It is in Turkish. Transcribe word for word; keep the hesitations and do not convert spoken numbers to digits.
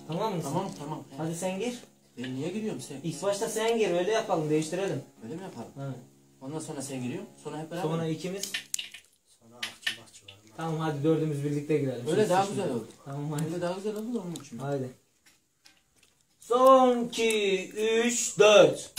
Tamam mı? Tamam tamam. He. Hadi sen gir. Ben niye giriyorum sen? İlk başta sen gir, öyle yapalım, değiştirelim. Öyle mi yapalım? Evet. Ondan sonra sen giriyorsun. Sonra hep beraber. Sonra ikimiz. Sonra akçı bakçı var. Tamam hadi dördümüz birlikte girelim. Öyle Şimdi daha şimdi. güzel oldu. Tamam hadi. Öyle daha güzel oldu da onun için. Haydi. Son iki, üç, dört.